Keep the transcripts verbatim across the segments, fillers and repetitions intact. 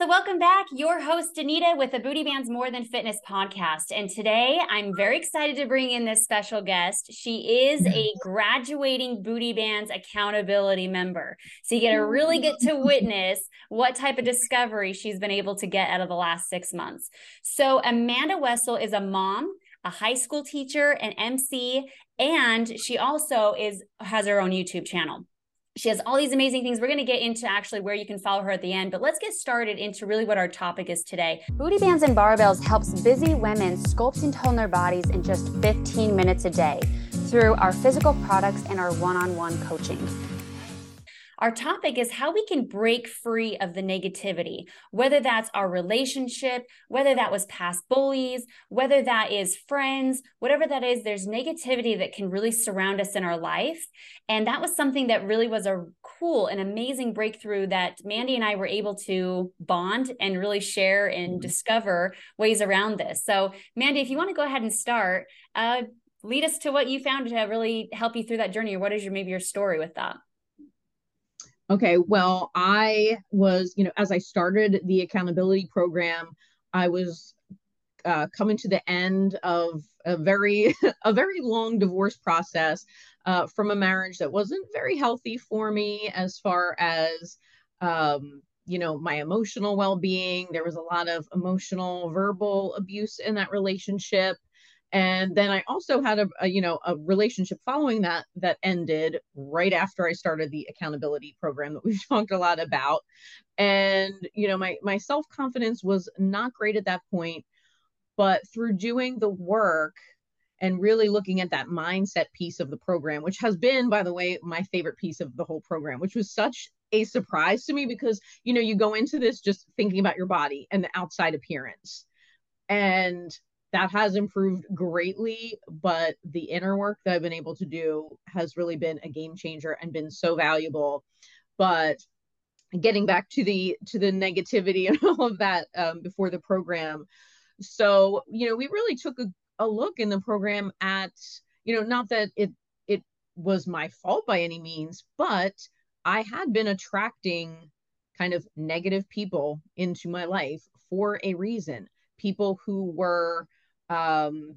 So, welcome back. Your host, Danita, with the Booty Bands More Than Fitness podcast. And today I'm very excited to bring in this special guest. She is a graduating Booty Bands accountability member. So, you get to really get to witness what type of discovery she's been able to get out of the last six months. So, Amanda Wessel is a mom, a high school teacher, an M C, and she also is has her own YouTube channel. She has all these amazing things. We're going to get into actually where you can follow her at the end, but let's get started into really what our topic is today. Booty Bands and Barbells helps busy women sculpt and tone their bodies in just fifteen minutes a day through our physical products and our one-on-one coaching. Our topic is how we can break free of the negativity, whether that's our relationship, whether that was past bullies, whether that is friends, whatever that is, there's negativity that can really surround us in our life. And that was something that really was a cool and amazing breakthrough that Mandy and I were able to bond and really share and discover ways around this. So Mandy, if you want to go ahead and start, uh, lead us to what you found to really help you through that journey, or what is your maybe your story with that? Okay, well, I was, you know, as I started the accountability program, I was uh, coming to the end of a very, a very long divorce process uh, from a marriage that wasn't very healthy for me as far as, um, you know, my emotional well-being. There was a lot of emotional, verbal abuse in that relationship. And then I also had a, a you know a relationship following that that ended right after I started the accountability program that we've talked a lot about. And you know my my self-confidence was not great at that point, but through doing the work and really looking at that mindset piece of the program, which has been, by the way, my favorite piece of the whole program, which was such a surprise to me because you know you go into this just thinking about your body and the outside appearance, and that has improved greatly, but the inner work that I've been able to do has really been a game changer and been so valuable. But getting back to the to the negativity and all of that, um, before the program, so you know we really took a, a look in the program at, you know not that it it was my fault by any means, but I had been attracting kind of negative people into my life for a reason. People who were um,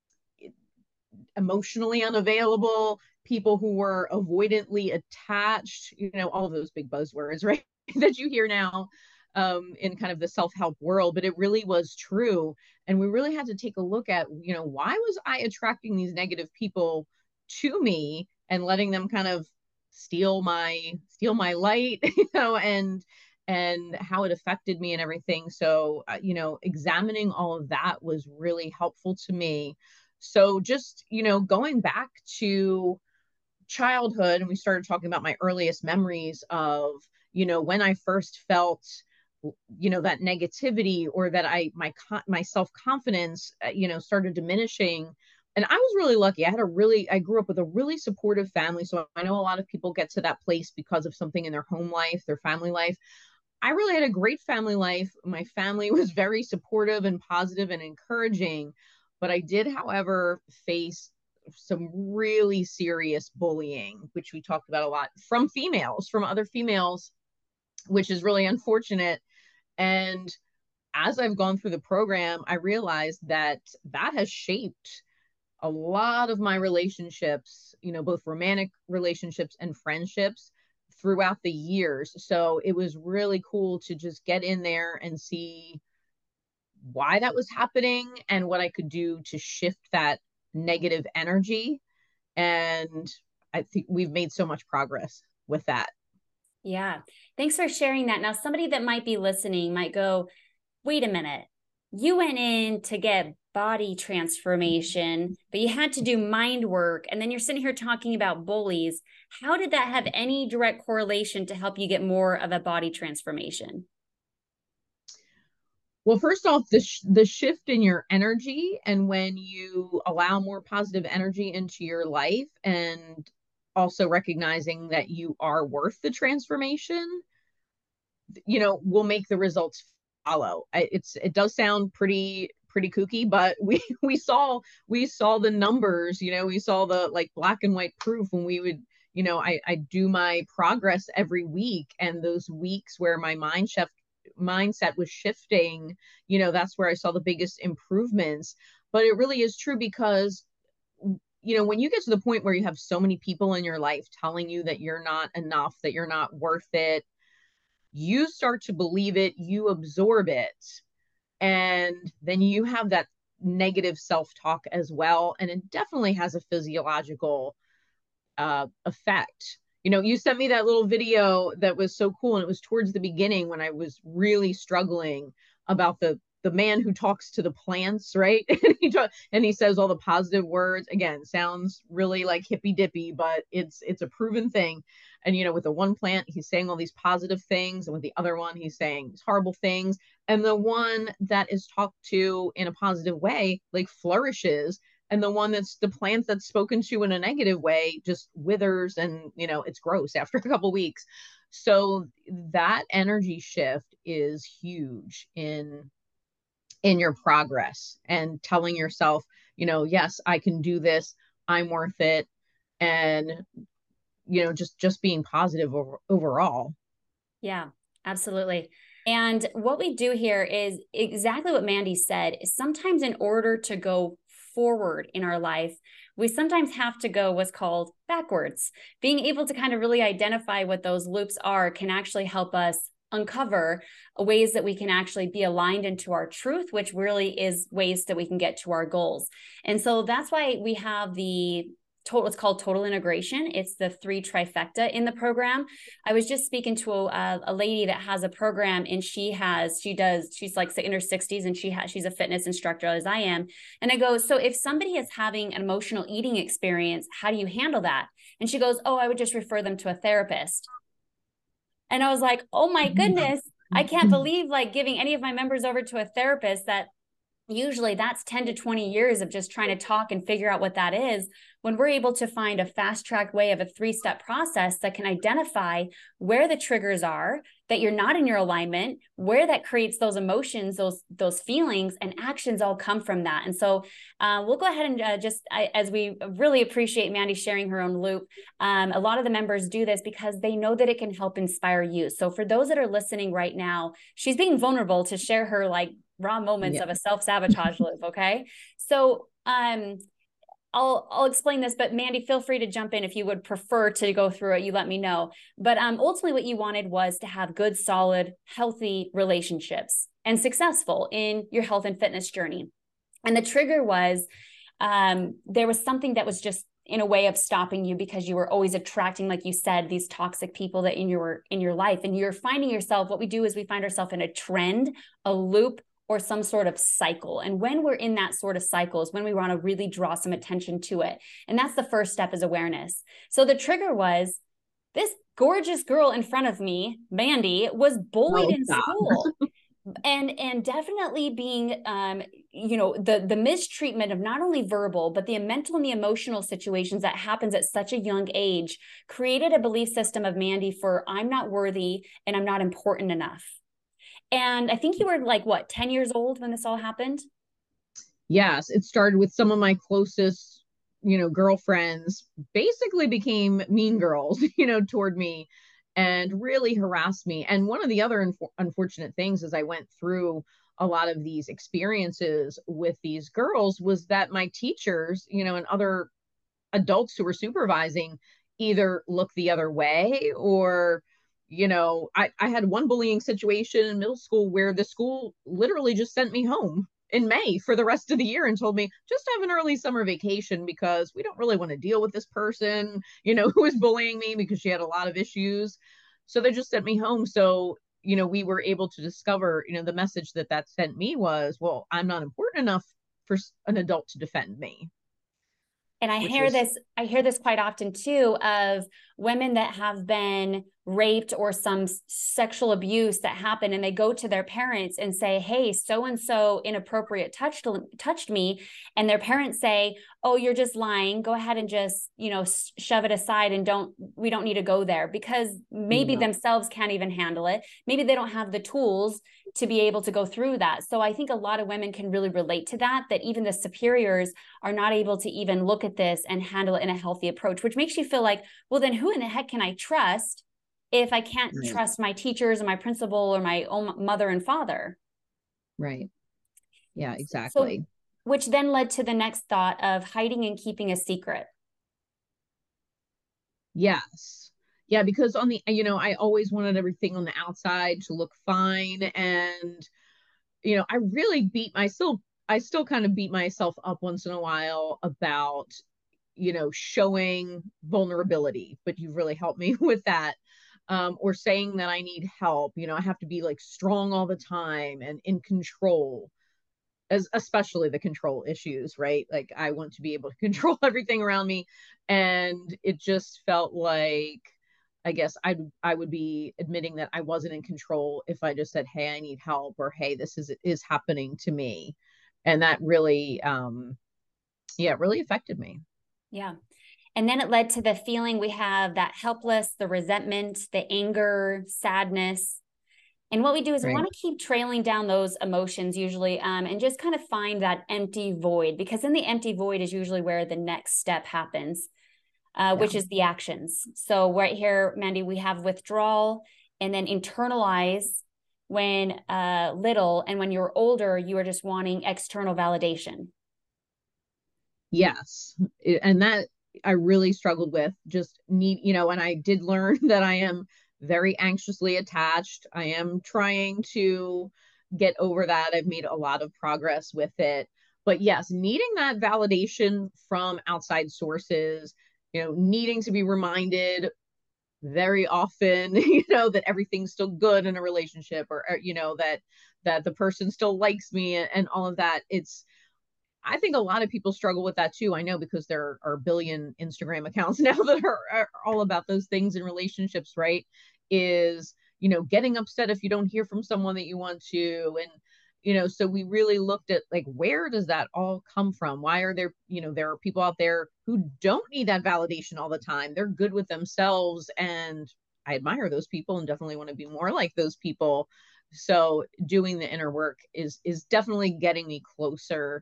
emotionally unavailable, people who were avoidantly attached, you know, all of those big buzzwords, right? that you hear now um, in kind of the self-help world, but it really was true. And we really had to take a look at, you know, why was I attracting these negative people to me and letting them kind of steal my steal my light, you know, and and how it affected me and everything. So, uh, you know, examining all of that was really helpful to me. So just, you know, going back to childhood, and we started talking about my earliest memories of, you know, when I first felt, you know, that negativity, or that I, my, my self-confidence, uh, you know, started diminishing. And I was really lucky. I had a really, I grew up with a really supportive family. So I know a lot of people get to that place because of something in their home life, their family life. I really had a great family life. My family was very supportive and positive and encouraging, but I did, however, face some really serious bullying, which we talked about a lot, from females, from other females, which is really unfortunate. And as I've gone through the program, I realized that that has shaped a lot of my relationships, you know, both romantic relationships and friendships throughout the years. So it was really cool to just get in there and see why that was happening and what I could do to shift that negative energy. And I think we've made so much progress with that. Yeah. Thanks for sharing that. Now, somebody that might be listening might go, wait a minute. You went in to get body transformation, but you had to do mind work. And then you're sitting here talking about bullies. How did that have any direct correlation to help you get more of a body transformation? Well, first off, the sh- the shift in your energy, and when you allow more positive energy into your life, and also recognizing that you are worth the transformation, you know, will make the results follow. It's it does sound pretty pretty kooky, but we we saw we saw the numbers. You know, we saw the like black and white proof when we would. You know, I I do my progress every week, and those weeks where my mind shift mindset was shifting, you know, that's where I saw the biggest improvements. But it really is true because, you know, when you get to the point where you have so many people in your life telling you that you're not enough, that you're not worth it, you start to believe it, you absorb it, and then you have that negative self-talk as well. And it definitely has a physiological uh, effect. You know, you sent me that little video that was so cool, and it was towards the beginning when I was really struggling about the the man who talks to the plants, right? and he talk, and he says all the positive words. Again, sounds really like hippy dippy, but it's it's a proven thing. And you know, with the one plant, he's saying all these positive things, and with the other one, he's saying these horrible things. And the one that is talked to in a positive way, like, flourishes, and the one that's the plant that's spoken to in a negative way just withers, and you know, it's gross after a couple weeks. So that energy shift is huge in in your progress, and telling yourself, you know, yes, I can do this, I'm worth it, and you know, just just being positive over, overall. Yeah, absolutely. And what we do here is exactly what Mandy said. Sometimes in order to go forward in our life, we sometimes have to go what's called backwards. Being able to kind of really identify what those loops are can actually help us uncover ways that we can actually be aligned into our truth, which really is ways that we can get to our goals. And so that's why we have the total, it's called total integration. It's the three trifecta in the program. I was just speaking to a, a lady that has a program, and she has, she does, she's like in her sixties, and she has, she's a fitness instructor as I am. And I go, so if somebody is having an emotional eating experience, how do you handle that? And she goes, oh, I would just refer them to a therapist. And I was like, oh my goodness, I can't believe like giving any of my members over to a therapist. That usually that's ten to twenty years of just trying to talk and figure out what that is, when we're able to find a fast track way of a three-step process that can identify where the triggers are, that you're not in your alignment, where that creates those emotions, those those feelings, and actions all come from that. And so uh, we'll go ahead and uh, just, I, as we really appreciate Mandy sharing her own loop, um, a lot of the members do this because they know that it can help inspire you. So for those that are listening right now, she's being vulnerable to share her like raw moments yeah. of a self-sabotage loop. Okay. So um, I'll, I'll explain this, but Mandy, feel free to jump in if you would prefer to go through it. You let me know. But um, ultimately what you wanted was to have good, solid, healthy relationships and successful in your health and fitness journey. And the trigger was um, there was something that was just in a way of stopping you, because you were always attracting, like you said, these toxic people that in your, in your life, and you're finding yourself, what we do is we find ourselves in a trend, a loop, or some sort of cycle. And when we're in that sort of cycle is when we want to really draw some attention to it. And that's the first step, is awareness. So the trigger was this gorgeous girl in front of me, Mandy, was bullied oh, in God. school. and and definitely being, um, you know, the, the mistreatment of not only verbal, but the mental and the emotional situations that happens at such a young age created a belief system of Mandy for I'm not worthy and I'm not important enough. And I think you were like, what, ten years old when this all happened? Yes, it started with some of my closest, you know, girlfriends basically became mean girls, you know, toward me, and really harassed me. And one of the other unfor- unfortunate things as I went through a lot of these experiences with these girls was that my teachers, you know, and other adults who were supervising either looked the other way, or you know, I, I had one bullying situation in middle school where the school literally just sent me home in May for the rest of the year and told me, just have an early summer vacation because we don't really want to deal with this person, you know, who was bullying me, because she had a lot of issues. So they just sent me home. So, you know, we were able to discover, you know, the message that that sent me was, well, I'm not important enough for an adult to defend me. And I hear is... this, I hear this quite often too, of women that have been raped or some sexual abuse that happened, and they go to their parents and say, hey, so-and-so inappropriate touched, touched me. And their parents say, oh, you're just lying. Go ahead and just, you know, shove it aside and don't, we don't need to go there, because maybe no. themselves can't even handle it. Maybe they don't have the tools to be able to go through that. So I think a lot of women can really relate to that, that even the superiors are not able to even look at this and handle it in a healthy approach, which makes you feel like, well, then who in the heck can I trust if I can't Right. trust my teachers and my principal or my own mother and father? Right. Yeah, So, exactly. which then led to the next thought of hiding and keeping a secret. Yes. Yeah, because on the, you know, I always wanted everything on the outside to look fine. And, you know, I really beat my still I still kind of beat myself up once in a while about, you know, showing vulnerability, but you've really helped me with that. Um, or saying that I need help. You know, I have to be like strong all the time and in control, as especially the control issues, right? Like I want to be able to control everything around me. And it just felt like, I guess I I would be admitting that I wasn't in control if I just said, "Hey, I need help," or "Hey, this is is happening to me," and that really, um, yeah, it really affected me. Yeah. And then it led to the feeling we have, that helpless, the resentment, the anger, sadness. And what we do is we Right. want to keep trailing down those emotions usually, um, and just kind of find that empty void, because in the empty void is usually where the next step happens, uh, Yeah. which is the actions. So right here, Mandy, we have withdrawal and then internalize when uh, little. And when you're older, you are just wanting external validation. Yes. It- and that I really struggled with, just need, you know, and I did learn that I am very anxiously attached. I am trying to get over that. I've made a lot of progress with it. But yes, needing that validation from outside sources, you know, needing to be reminded very often, you know, that everything's still good in a relationship, or, or you know, that that the person still likes me, and, and all of that. It's I think a lot of people struggle with that too. I know, because there are a billion Instagram accounts now that are, are all about those things in relationships, right? Is, you know, getting upset if you don't hear from someone that you want to. And, you know, so we really looked at like, where does that all come from? Why are there, you know, there are people out there who don't need that validation all the time. They're good with themselves. And I admire those people and definitely want to be more like those people. So doing the inner work is is definitely getting me closer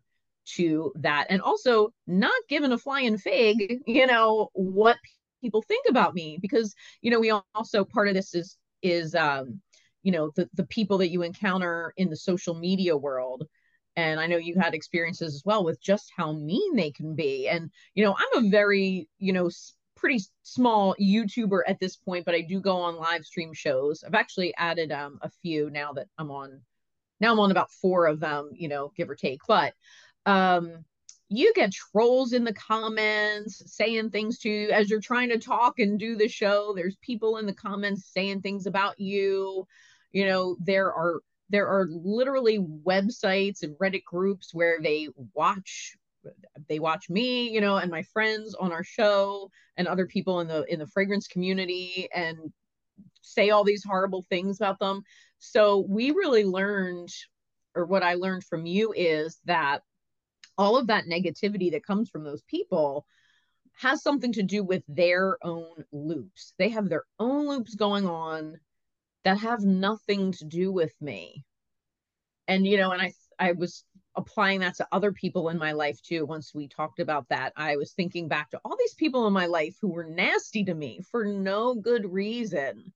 to that, and also not giving a flying fig, you know, what people think about me. Because, you know, we also, part of this is is um you know, the the people that you encounter in the social media world. And I know you had experiences as well with just how mean they can be. And, you know, I'm a very, you know, pretty small YouTuber at this point, but I do go on live stream shows. I've actually added um a few now that I'm on now I'm on about four of them, you know, give or take. But um, you get trolls in the comments saying things to you as you're trying to talk and do the show. There's people in the comments saying things about you. You know, there are there are literally websites and Reddit groups where they watch they watch me, you know, and my friends on our show, and other people in the in the fragrance community, and say all these horrible things about them. So we really learned, or what I learned from you, is that all of that negativity that comes from those people has something to do with their own loops. They have their own loops going on that have nothing to do with me. And, you know, and I I was applying that to other people in my life too. Once we talked about that, I was thinking back to all these people in my life who were nasty to me for no good reason.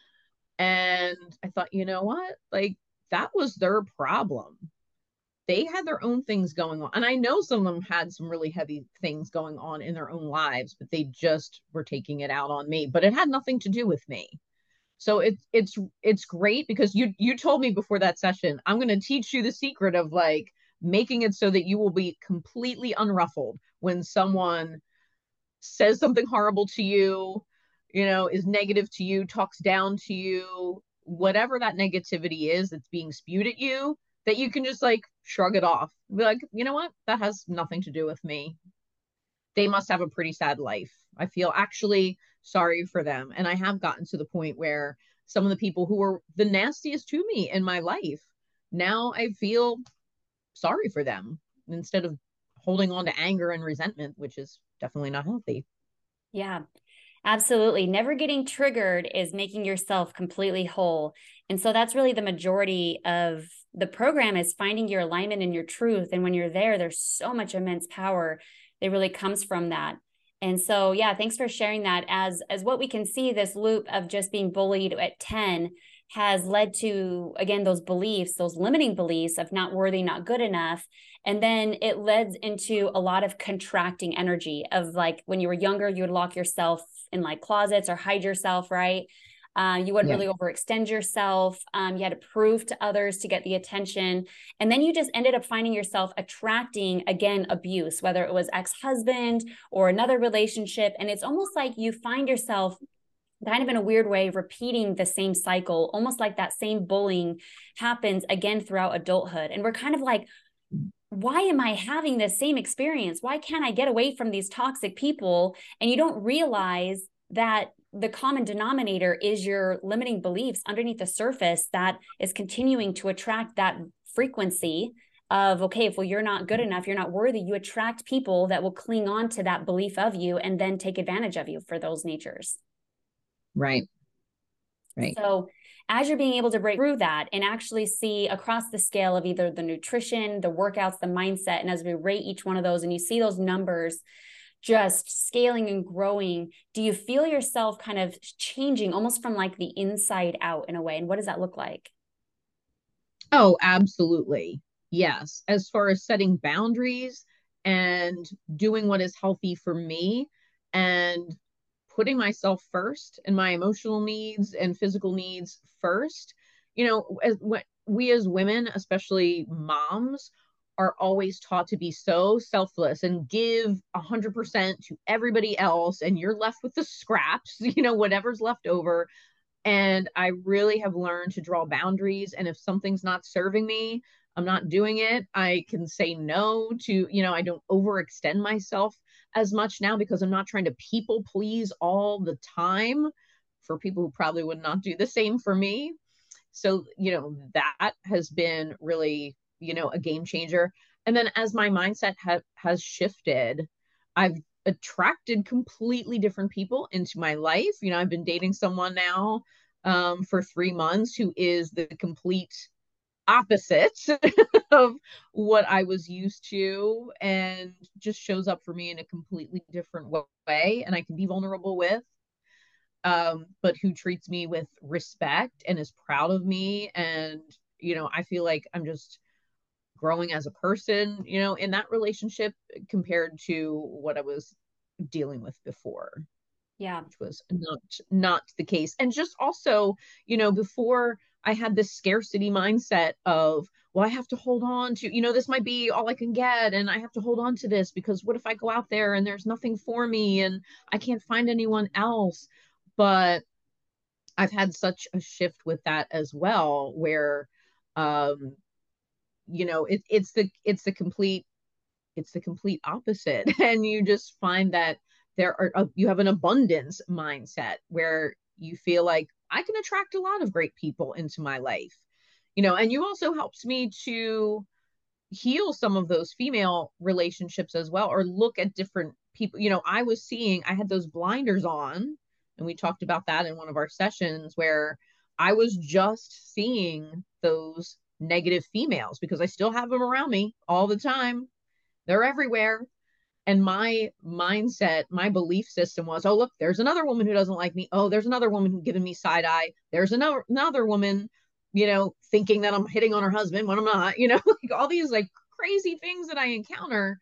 And I thought, you know what? Like, that was their problem. They had their own things going on. And I know some of them had some really heavy things going on in their own lives, but they just were taking it out on me. But it had nothing to do with me. So it's it's it's great, because you you told me before that session, I'm going to teach you the secret of like making it so that you will be completely unruffled when someone says something horrible to you, you know, is negative to you, talks down to you, whatever that negativity is that's being spewed at you, that you can just like shrug it off. Be like, you know what? That has nothing to do with me. They must have a pretty sad life. I feel actually sorry for them. And I have gotten to the point where some of the people who were the nastiest to me in my life, now I feel sorry for them instead of holding on to anger and resentment, which is definitely not healthy. Yeah, absolutely. Never getting triggered is making yourself completely whole. And so that's really the majority of the program, is finding your alignment and your truth. And when you're there, there's so much immense power that really comes from that. And so, yeah, thanks for sharing that. As as what we can see, this loop of just being bullied at ten has led to, again, those beliefs, those limiting beliefs of not worthy, not good enough. And then it led into a lot of contracting energy of like when you were younger, you would lock yourself in like closets or hide yourself, right? Uh, you wouldn't Yeah. really overextend yourself. Um, you had to prove to others to get the attention. And then you just ended up finding yourself attracting, again, abuse, whether it was ex-husband or another relationship. And it's almost like you find yourself kind of in a weird way repeating the same cycle, almost like that same bullying happens again throughout adulthood. And we're kind of like, why am I having this same experience? Why can't I get away from these toxic people? And you don't realize that the common denominator is your limiting beliefs underneath the surface that is continuing to attract that frequency of, okay, if well, you're not good enough, you're not worthy, you attract people that will cling on to that belief of you and then take advantage of you for those natures. Right. Right. So as you're being able to break through that and actually see across the scale of either the nutrition, the workouts, the mindset, and as we rate each one of those and you see those numbers just scaling and growing, do you feel yourself kind of changing almost from like the inside out in a way? And what does that look like? Oh, absolutely. Yes. As far as setting boundaries and doing what is healthy for me and putting myself first and my emotional needs and physical needs first, you know, as when we as women, especially moms, are always taught to be so selfless and give a hundred percent to everybody else, and you're left with the scraps, you know, whatever's left over. And I really have learned to draw boundaries. And if something's not serving me, I'm not doing it. I can say no to, you know, I don't overextend myself as much now because I'm not trying to people please all the time for people who probably would not do the same for me. So, you know, that has been really, you know, a game changer. And then as my mindset ha- has shifted, I've attracted completely different people into my life. You know, I've been dating someone now um, for three months who is the complete opposite of what I was used to and just shows up for me in a completely different way and I can be vulnerable with, um, but who treats me with respect and is proud of me. And, you know, I feel like I'm just growing as a person, you know, in that relationship compared to what I was dealing with before. Yeah. Which was not not the case. And just also, you know, before I had this scarcity mindset of, well, I have to hold on to, you know, this might be all I can get and I have to hold on to this because what if I go out there and there's nothing for me and I can't find anyone else? But I've had such a shift with that as well, where um, you know, it, it's the it's the complete it's the complete opposite. And you just find that there are uh, you have an abundance mindset where you feel like I can attract a lot of great people into my life, you know. And you also helps me to heal some of those female relationships as well, or look at different people. You know, I was seeing, I had those blinders on, and we talked about that in one of our sessions, where I was just seeing those negative females because I still have them around me all the time. They're everywhere. And my mindset, my belief system was, oh, look, there's another woman who doesn't like me. Oh, there's another woman who's giving me side eye. There's another another woman, you know, thinking that I'm hitting on her husband when I'm not, you know, like all these like crazy things that I encounter.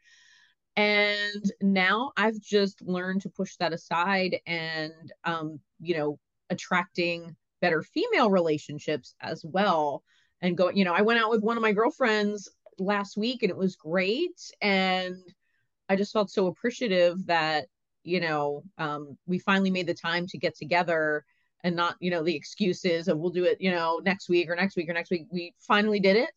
And now I've just learned to push that aside and, um, you know, attracting better female relationships as well. And go, you know, I went out with one of my girlfriends last week and it was great. And I just felt so appreciative that, you know, um, we finally made the time to get together and not, you know, the excuses of we'll do it, you know, next week or next week or next week. We finally did it.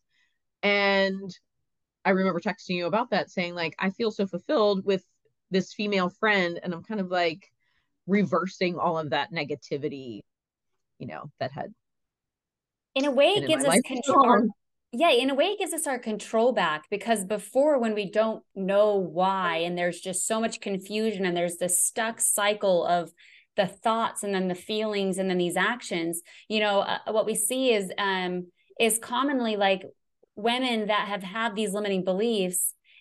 And I remember texting you about that saying like, I feel so fulfilled with this female friend. And I'm kind of like reversing all of that negativity, you know, that had In a way, been it in my gives us life. control. Yeah, in a way, it gives us our control back because before, when we don't know why, and there's just so much confusion, and there's this stuck cycle of the thoughts, and then the feelings, and then these actions. You know, uh, what we see is um is commonly like women that have had these limiting beliefs,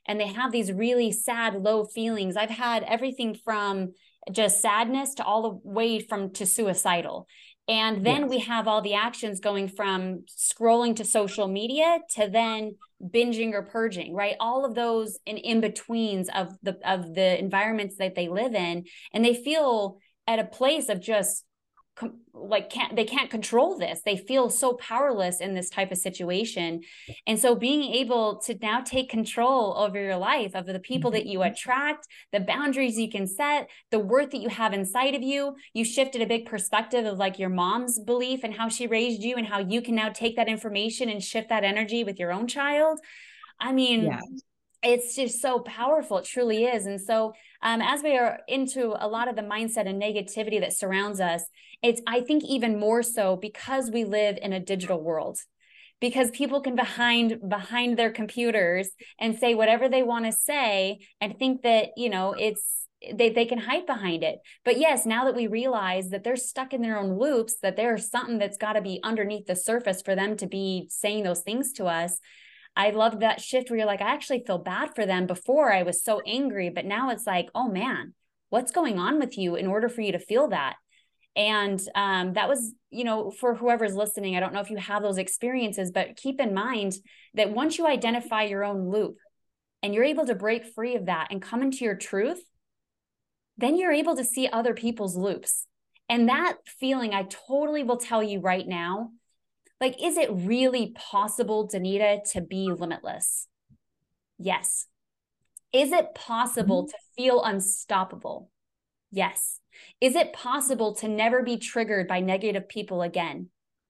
and they have these really sad, low feelings. I've had everything from just sadness to all the way from to suicidal. And then yes. we have all the actions going from scrolling to social media to then binging or purging, right? All of those in in-betweens of the of the environments that they live in. And they feel at a place of just like can't they can't control this. They feel so powerless in this type of situation. And so being able to now take control over your life, of the people that you attract, the boundaries you can set, the worth that you have inside of you. You shifted a big perspective of like your mom's belief and how she raised you, and how you can now take that information and shift that energy with your own child. I mean, yeah. It's just so powerful. It truly is. And so um, as we are into a lot of the mindset and negativity that surrounds us, it's, I think, even more so because we live in a digital world, because people can behind behind their computers and say whatever they want to say and think that, you know, it's, they, they can hide behind it. But yes, now that we realize that they're stuck in their own loops, that there's something that's got to be underneath the surface for them to be saying those things to us. I love that shift where you're like, I actually feel bad for them. Before I was so angry, but now it's like, oh man, what's going on with you in order for you to feel that? And um, that was, you know, for whoever's listening, I don't know if you have those experiences, but keep in mind that once you identify your own loop and you're able to break free of that and come into your truth, then you're able to see other people's loops. And that feeling, I totally will tell you right now, like, is it really possible, Danita, to be limitless? Yes. Is it possible mm-hmm. to feel unstoppable? Yes. Is it possible to never be triggered by negative people again?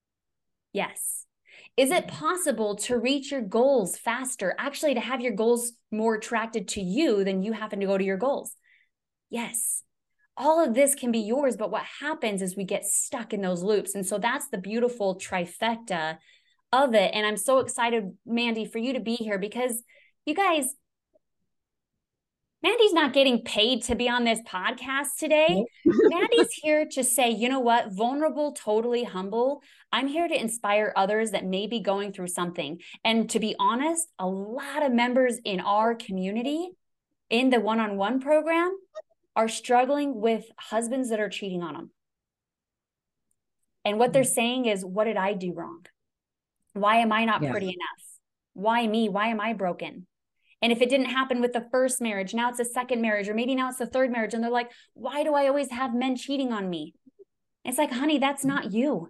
Yes. Is it possible to reach your goals faster? Actually, to have your goals more attracted to you than you happen to go to your goals? Yes. All of this can be yours, but what happens is we get stuck in those loops. And so that's the beautiful trifecta of it. And I'm so excited, Mandy, for you to be here, because you guys, Mandy's not getting paid to be on this podcast today. Mandy's here to say, you know what, vulnerable, totally humble. I'm here to inspire others that may be going through something. And to be honest, a lot of members in our community in the one-on-one program are struggling with husbands that are cheating on them. And what they're saying is, what did I do wrong? Why am I not yeah. pretty enough? Why me? Why am I broken? And if it didn't happen with the first marriage, now it's a second marriage, or maybe now it's the third marriage. And they're like, why do I always have men cheating on me? It's like, honey, that's not you.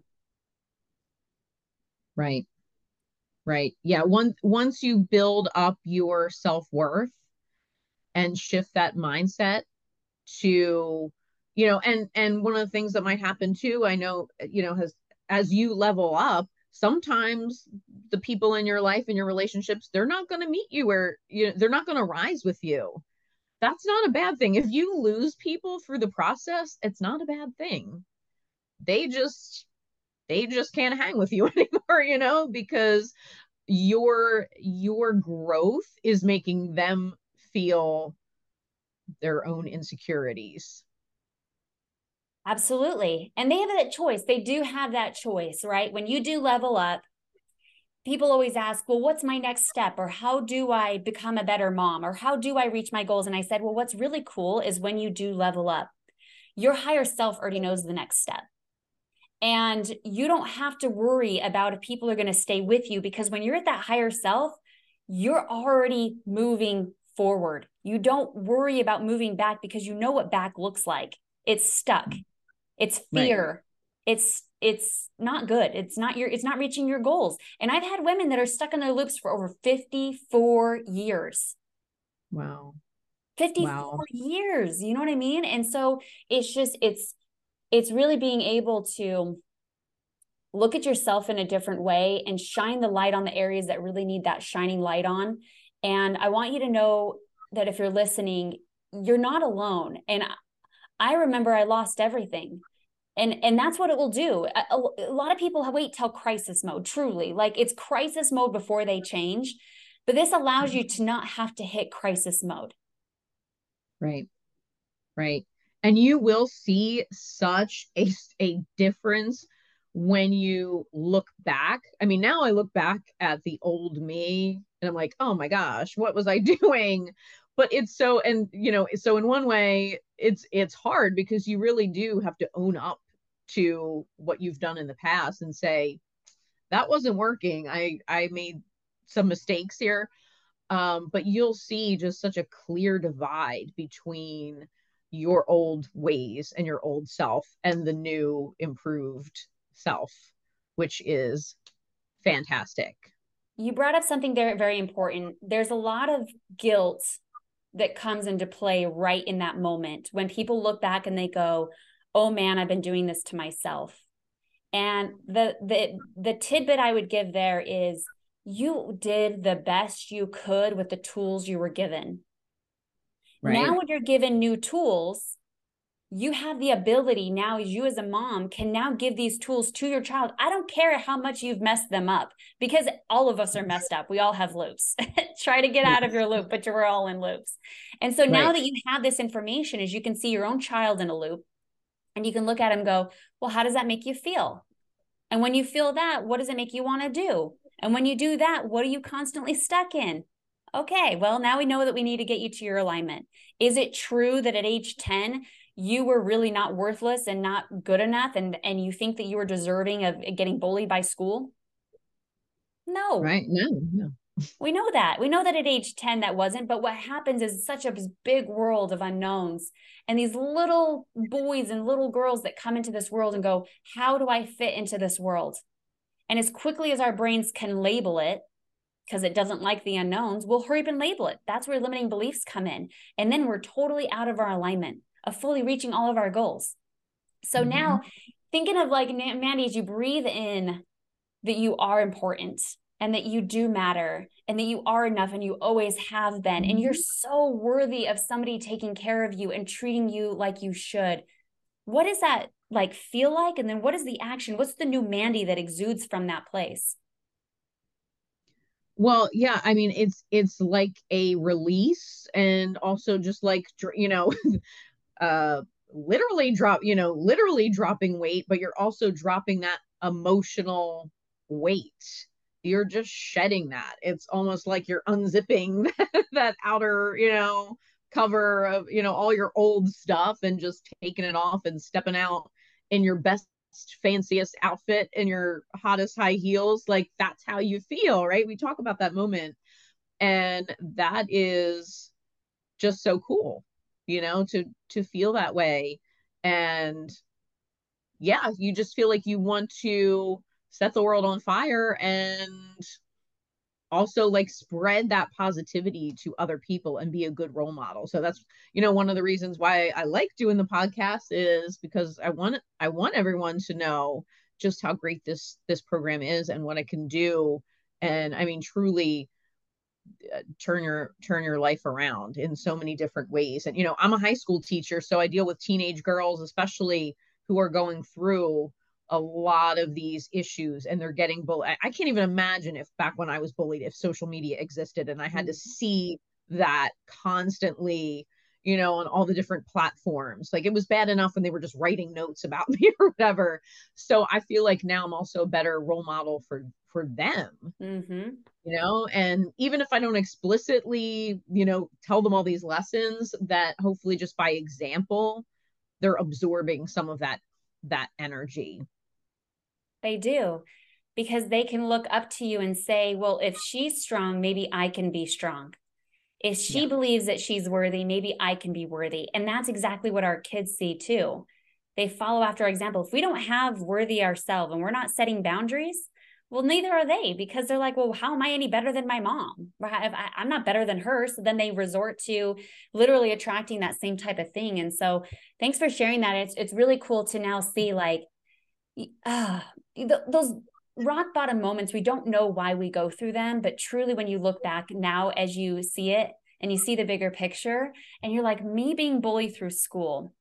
Right. Right. Yeah. Once, once you build up your self-worth and shift that mindset to, you know, and, and one of the things that might happen too, I know, you know, has, as you level up, sometimes the people in your life and your relationships, they're not going to meet you where, you know, they're not going to rise with you. That's not a bad thing. If you lose people through the process, it's not a bad thing. They just, they just can't hang with you anymore, you know, because your, your growth is making them feel their own insecurities. Absolutely. And they have that choice. They do have that choice, right? When you do level up, people always ask, well, what's my next step? Or how do I become a better mom? Or how do I reach my goals? And I said, well, what's really cool is when you do level up, your higher self already knows the next step. And you don't have to worry about if people are going to stay with you, because when you're at that higher self, you're already moving forward. You don't worry about moving back, because you know what back looks like. It's stuck. It's fear. Right. It's, it's not good. It's not your, it's not reaching your goals. And I've had women that are stuck in their loops for over fifty-four years. Wow. fifty-four wow. years. You know what I mean? And so it's just, it's, it's really being able to look at yourself in a different way and shine the light on the areas that really need that shining light on. And I want you to know that if you're listening, you're not alone. And I remember I lost everything. And, and that's what it will do. A, a lot of people have, wait till crisis mode, truly. Like, it's crisis mode before they change. But this allows you to not have to hit crisis mode. Right. Right. And you will see such a, a difference when you look back, I mean, now I look back at the old me and I'm like, oh my gosh, what was I doing? But it's so, and you know, so in one way, it's it's hard because you really do have to own up to what you've done in the past and say, that wasn't working. I I made some mistakes here. Um, but you'll see just such a clear divide between your old ways and your old self and the new improved self, which is fantastic. You brought up something very, very important. There's a lot of guilt that comes into play right in that moment when people look back and they go, oh man, I've been doing this to myself. And the the the tidbit I would give there is you did the best you could with the tools you were given. Right. Now, when you're given new tools, you have the ability now, you as a mom can now give these tools to your child. I don't care how much you've messed them up, because all of us are messed up. We all have loops. Try to get out of your loop, but you're all in loops. And so now Right. that you have this information, as you can see your own child in a loop, and you can look at him and go, well, how does that make you feel? And when you feel that, what does it make you want to do? And when you do that, what are you constantly stuck in? Okay, well, now we know that we need to get you to your alignment. Is it true that at age ten, you were really not worthless and not good enough, and, and you think that you were deserving of getting bullied by school? No. Right. No, no. We know that. We know that at age ten that wasn't, but what happens is such a big world of unknowns. And these little boys and little girls that come into this world and go, how do I fit into this world? And as quickly as our brains can label it, because it doesn't like the unknowns, we'll hurry up and label it. That's where limiting beliefs come in. And then we're totally out of our alignment of fully reaching all of our goals. So mm-hmm. now thinking of like, Mandy, as you breathe in that you are important and that you do matter and that you are enough and you always have been, mm-hmm. and you're so worthy of somebody taking care of you and treating you like you should. What does that like feel like? And then what is the action? What's the new Mandy that exudes from that place? Well, yeah, I mean, it's it's like a release, and also just like, you know, uh, literally drop, you know, literally dropping weight, but you're also dropping that emotional weight. You're just shedding that. It's almost like you're unzipping that outer, you know, cover of, you know, all your old stuff and just taking it off and stepping out in your best, fanciest outfit and your hottest high heels. Like, that's how you feel, right? We talk about that moment, and that is just so cool, you know, to to feel that way. And yeah, you just feel like you want to set the world on fire and also like spread that positivity to other people and be a good role model. So that's, you know, one of the reasons why I like doing the podcast, is because I want I want everyone to know just how great this this program is and what it can do. And I mean, truly uh, turn your turn your life around in so many different ways. And you know, I'm a high school teacher, so I deal with teenage girls, especially, who are going through a lot of these issues, and they're getting bullied. I can't even imagine if back when I was bullied, if social media existed and I had to see that constantly, you know, on all the different platforms. Like, it was bad enough when they were just writing notes about me or whatever. So I feel like now I'm also a better role model for for them. Mm-hmm. You know, and even if I don't explicitly, you know, tell them all these lessons, that hopefully just by example, they're absorbing some of that that energy. They do, because they can look up to you and say, well, if she's strong, maybe I can be strong. If she yeah. believes that she's worthy, maybe I can be worthy. And that's exactly what our kids see too. They follow after our example. If we don't have worthy ourselves and we're not setting boundaries, well, neither are they, because they're like, well, how am I any better than my mom? I'm not better than her. So then they resort to literally attracting that same type of thing. And so thanks for sharing that. It's, it's really cool to now see, like, uh, those rock bottom moments, we don't know why we go through them, but truly when you look back now as you see it and you see the bigger picture, and you're like, me being bullied through school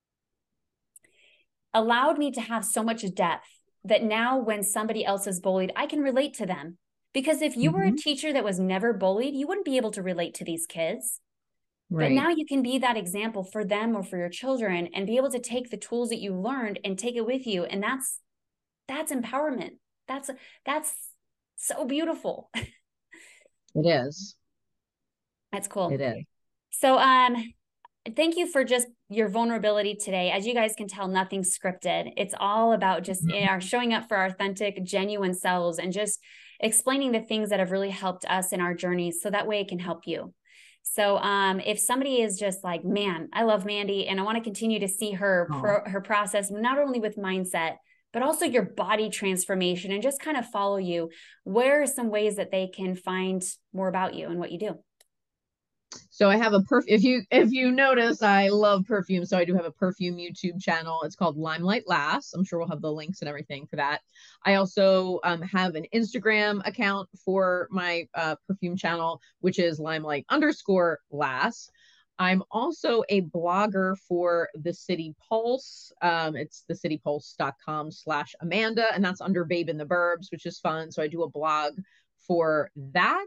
allowed me to have so much depth that now when somebody else is bullied, I can relate to them. Because if you mm-hmm. were a teacher that was never bullied, you wouldn't be able to relate to these kids. Right. But now you can be that example for them or for your children and be able to take the tools that you learned and take it with you. And that's that's empowerment. That's, that's so beautiful. It is. That's cool. It is. So, um, thank you for just your vulnerability today. As you guys can tell, nothing's scripted. It's all about just mm-hmm. our showing up for our authentic, genuine selves and just explaining the things that have really helped us in our journeys. So that way it can help you. So um, if somebody is just like, man, I love Mandy and I want to continue to see her, pro- her process, not only with mindset, but also your body transformation and just kind of follow you, where are some ways that they can find more about you and what you do? So I have a perf. If you if you notice, I love perfume. So I do have a perfume YouTube channel. It's called Limelight Lass. I'm sure we'll have the links and everything for that. I also um, have an Instagram account for my uh, perfume channel, which is Limelight underscore Lass. I'm also a blogger for the City Pulse. Um, it's the city pulse dot com slash Amanda, and that's under Babe in the Burbs, which is fun. So I do a blog for that.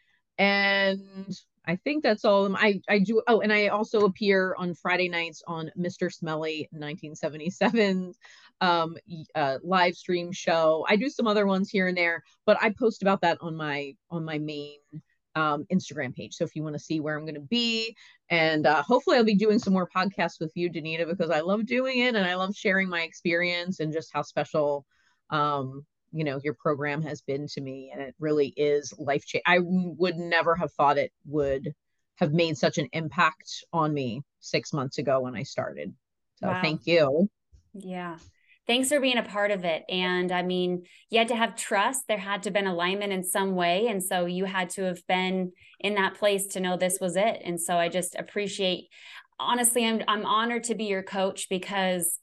And I think that's all. I, I do. Oh, and I also appear on Friday nights on Mister Smelly nineteen seventy-seven um, uh, live stream show. I do some other ones here and there, but I post about that on my on my main um, Instagram page. So if you want to see where I'm going to be, and uh, hopefully I'll be doing some more podcasts with you, Danita, because I love doing it and I love sharing my experience and just how special um, you know, your program has been to me, and it really is life changing. I would never have thought it would have made such an impact on me six months ago when I started. So wow. Thank you. Yeah. Thanks for being a part of it. And I mean, you had to have trust. There had to have been alignment in some way. And so you had to have been in that place to know this was it. And so I just appreciate, honestly, I'm, I'm honored to be your coach, because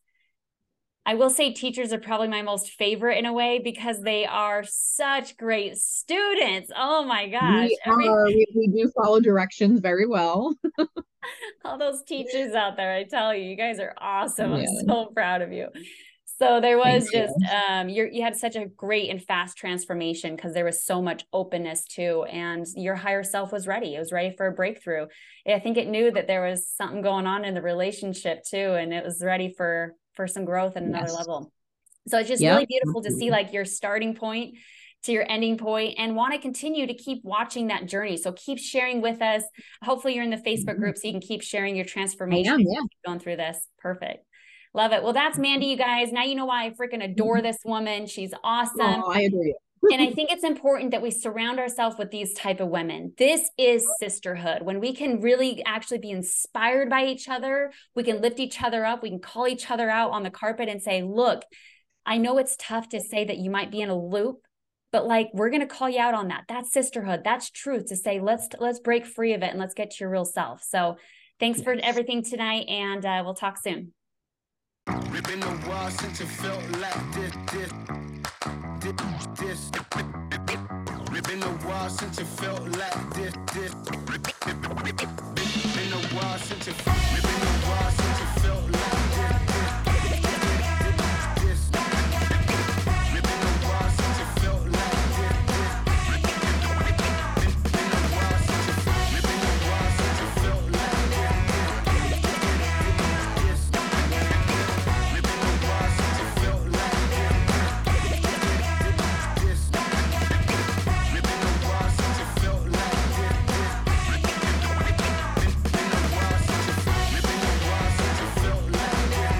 I will say teachers are probably my most favorite in a way, because they are such great students. Oh my gosh. We, Every- are, we, we do follow directions very well. All those teachers out there, I tell you, you guys are awesome. Yeah. I'm so proud of you. So there was Thank just, you. um, you're, you had such a great and fast transformation, because there was so much openness too. And your higher self was ready. It was ready for a breakthrough. I think it knew that there was something going on in the relationship too. And it was ready for for some growth at another yes. level. So it's just yep. really beautiful to see like your starting point to your ending point, and want to continue to keep watching that journey. So keep sharing with us. Hopefully you're in the Facebook group so you can keep sharing your transformation. I am, yeah. Going through this. Perfect. Love it. Well, that's Mandy, you guys. Now you know why I freaking adore this woman. She's awesome. Oh, I agree. And I think it's important that we surround ourselves with these type of women. This is sisterhood. When we can really actually be inspired by each other, we can lift each other up. We can call each other out on the carpet and say, look, I know it's tough to say that you might be in a loop, but like, we're going to call you out on that. That's sisterhood. That's truth, to say, let's, let's break free of it and let's get to your real self. So thanks yes. for everything tonight. And uh, we'll talk soon. Ripping the wall since it felt like this, this, this, this. Ripping the wall since it felt like this, this. Ripping the wall since it ripping the wall since it felt like this, this, this. Ripping the wall since it felt like this, this. Ripping the wall since it ripping the wall since it felt like this, this. Ripping the wall since it felt like this, this. Ripping the wall since it felt like this, this. Ripping the wall since it ripping the wall since it felt like this,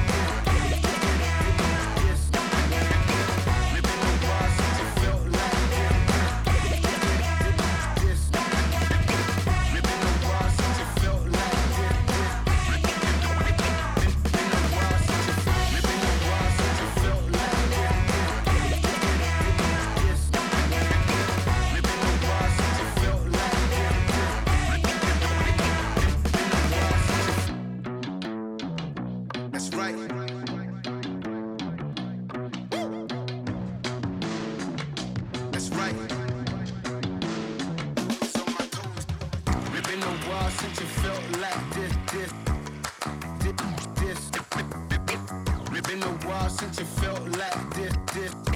this. Ripping the wall since it felt like this, this. Ripping the wall since it felt like this, this. Ripping the wall since it ripping the wall since it felt like this, this. Ripping the wall since it felt like this, this. That's right. That's right. So my toes ripping the wall since it felt like this, this, this, this. Ripping the wall since it felt like this, this.